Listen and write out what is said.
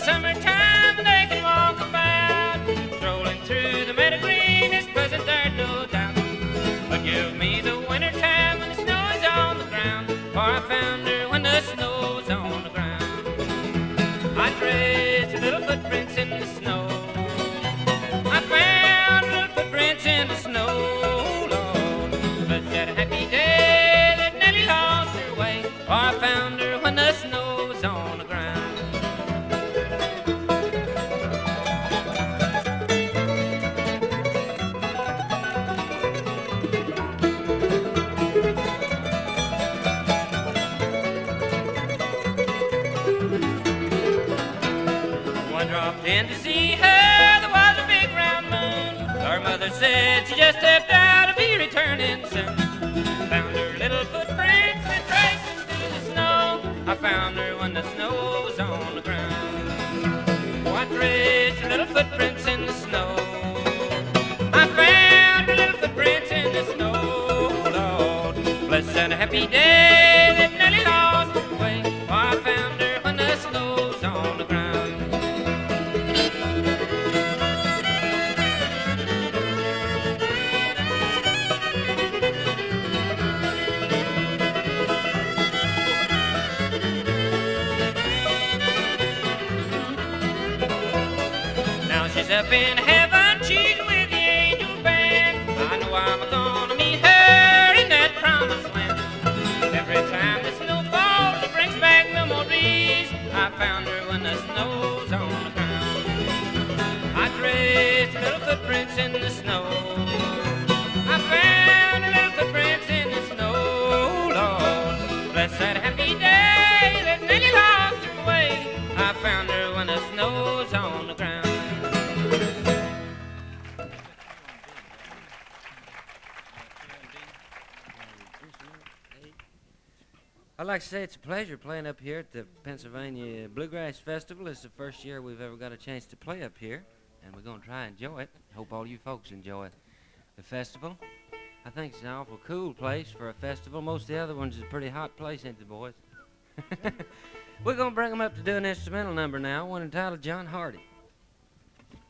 summertime they can walk about, strolling through the meadow green is pleasant there, no doubt. But give me the wintertime when the snow is on the ground, for I found her when the snow's on the ground. I traced her little footprints in the snow. I found her little footprints in the snow, Lord. But that happy day that Nellie lost her way, for I found her when the snow was on the ground. One dropped in to see her, there was a big round moon. Her mother said she just stepped out to be returning soon. Found her little footprints and traced them through the snow. I found her when the snow was on the ground. Oh, I traced her little footprints in the snow. I found her little footprints in the snow, Lord. Bless that happy day that Nellie lost her way. Oh, I found her when the snow's on the ground. She's up in heaven, she's with the angel band. I know I'm gonna meet her in that promised land. Every time the snow falls, it brings back memories. I found her when the snow's on the ground. I traced her little footprints in the snow. I found her little footprints in the snow, Lord. Bless that happy day that Nellie lost her way. I found her when the snow's on the ground. I'd like to say it's a pleasure playing up here at the Pennsylvania Bluegrass Festival. It's the first year we've ever got a chance to play up here, and we're going to try and enjoy it. Hope all you folks enjoy the festival. I think it's an awful cool place for a festival. Most of the other ones is a pretty hot place, ain't they, boys? We're going to bring them up to do an instrumental number now, one entitled John Hardy.